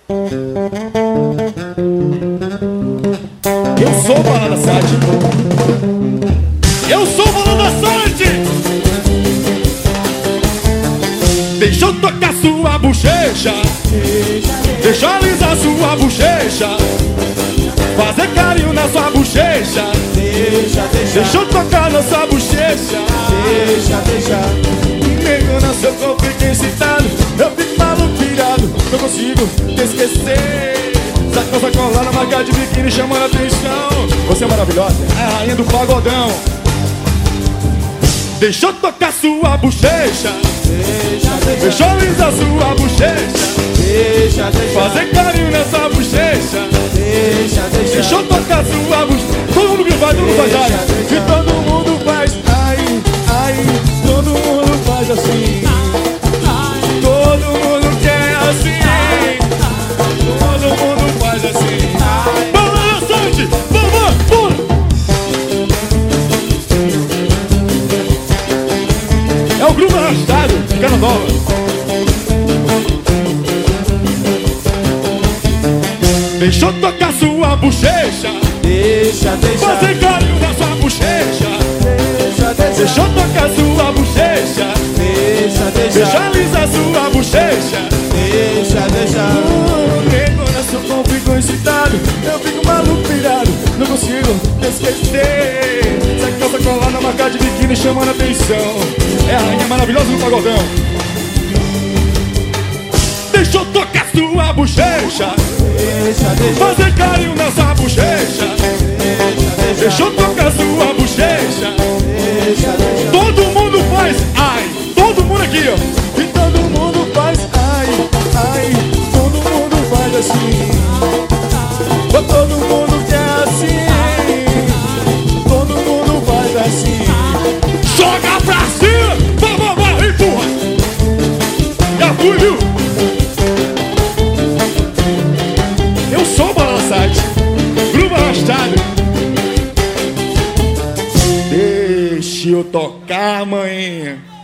Eu sou o Balada Sade. Eu sou o Balada Sade. Deixa eu tocar sua bochecha, deixa eu alisar sua bochecha, fazer carinho na sua bochecha. Deixa eu tocar na sua bochecha. Nego no seu corpo fica excitado, eu fico maluco pirado, não consigo te esquecer. Essa colada, marca de biquíni chamando a atenção. Você é maravilhosa, é a rainha do pagodão. Deixa eu tocar sua bochecha, deixa eu alisar sua bochecha, fazer carinho nessa bochecha. Deixa eu tocar sua bochecha. Todo mundo que vai, todo mundo faz ai. E todo mundo faz ai, ai. Todo mundo faz assim. Todo mundo quer assim. Todo mundo faz assim. Balada Sade, vamos, pula. É o grupo arrastado de Carnaval. Deixa eu tocar sua bochecha, fazer carinho na sua bochecha. Deixa eu tocar sua bochecha, deixa eu alisar sua bochecha. Nego no seu corpo fico excitado, eu fico maluco pirado, não consigo te esquecer. Essa calça colada, marca de biquíni chamando a atenção. É a rainha maravilhosa do pagodão. Deixa eu tocar sua bochecha, fazer carinho nessa bochecha. Deixa eu tocar sua bochecha. Todo mundo faz ai, todo mundo aqui, ó. E todo mundo faz ai, ai. Todo mundo faz assim. Todo mundo quer assim. Todo mundo faz assim. Joga pra cima, vai, empurra. Já fui, viu? Eu sou o Balada Sade, grupo arrastado. Deixa eu tocar, mãe.